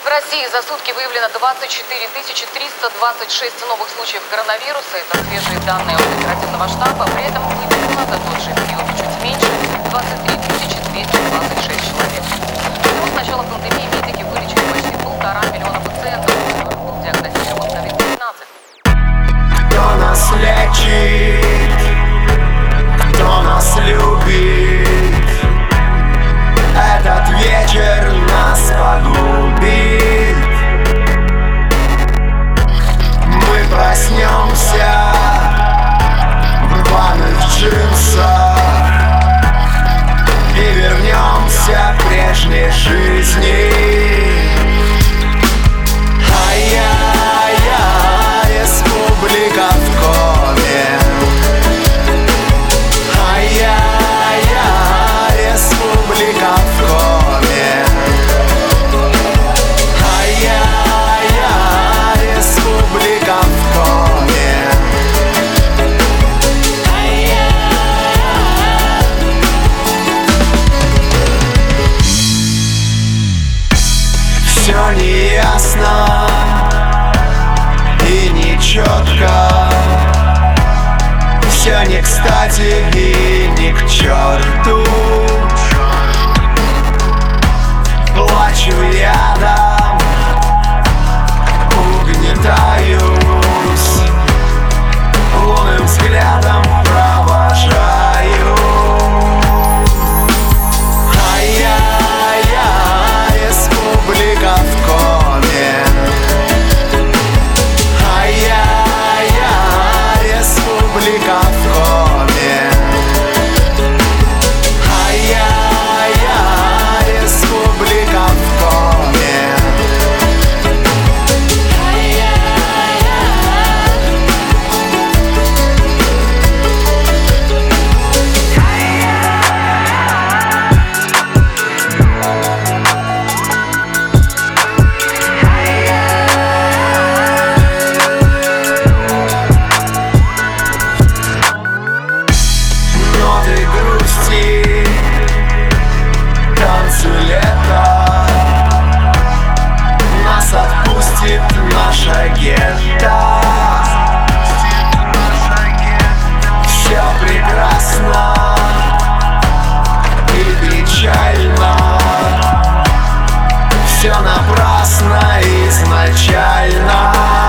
В России за сутки выявлено 24 326 новых случаев коронавируса. Это свежие данные от оперативного штаба. При этом неделю назад тот же период чуть меньше – 23 226 человек. Всего с начала пандемии медики вылечили почти 1,5 миллиона пациентов, которым был диагностирован COVID-19. Кто нас лечит, кто нас любит, этот вечер нас погубит. Мы проснемся в рваных джинсах и вернемся к прежней жизни. Ай-яй-яй, республика в коме. Ай-яй-яй, республика в коме. Ай-яй-яй, республика в коме. Все неясно и нечетко, все не кстати и не к черту. Плачу ядом, угнетаюсь, лунным взглядом провожаю. Ай-яй-яй, республика в коме. Ай-яй-яй, республика в коме. Ай-яй-яй, республика в коме. Ноты грусти, танцы лета, нас отпустит наша гетто. Все прекрасно и печально, все напрасно изначально.